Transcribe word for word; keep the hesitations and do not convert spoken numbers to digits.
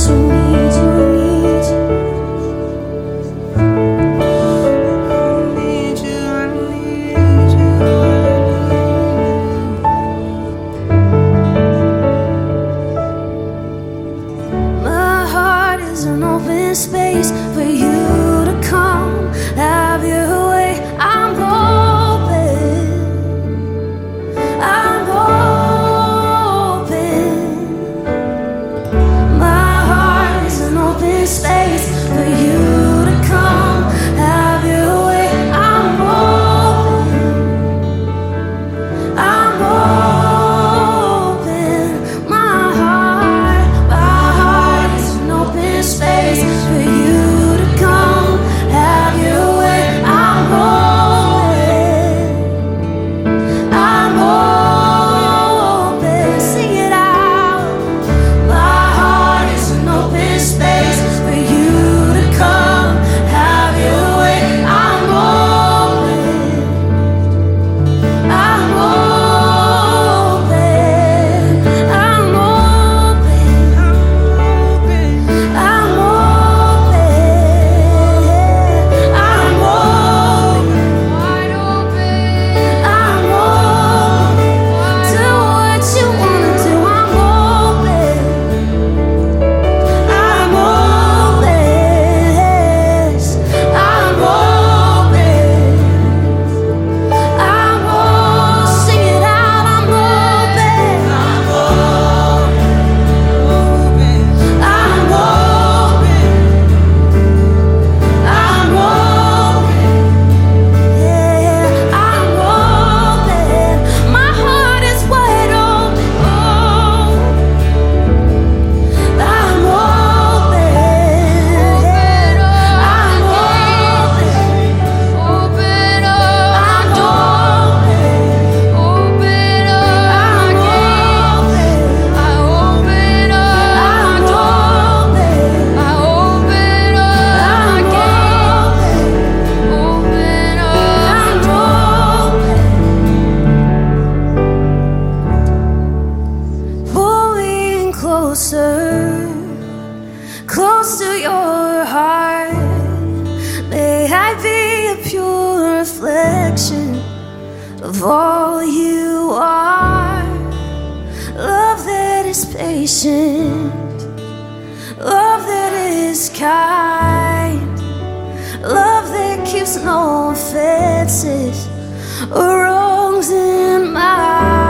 so need you, I need you. I need you, I need you. My heart is an open space for you to come, have your way. I'm open, I'm open. My heart is an open space for you to come, have your way. I'm open, I'm open. My heart, my heart is an open space for you to come, have your way. I'm open, I'm open. Sing it out. My heart is an open space for you to come, have your way. I'm open, I'm open, I'm open, I'm open, I'm open, wide open, I'm open. Do what you wanna do. I'm open, I'm open, I'm open, I'm open. Sing it out. I'm open, I'm open, I'm open, I'm open, yeah, I'm open. My heart is wide open. I'm open, I'm open, open up. I'm open, open up. I'm open, I open up. I'm open, I open up. I'm open, open up. I'm open. Pull me in closer, close to your heart. May I be a pure reflection of all you are. Love that is patient, love that is kind, love that keeps no offenses or wrongs in mind.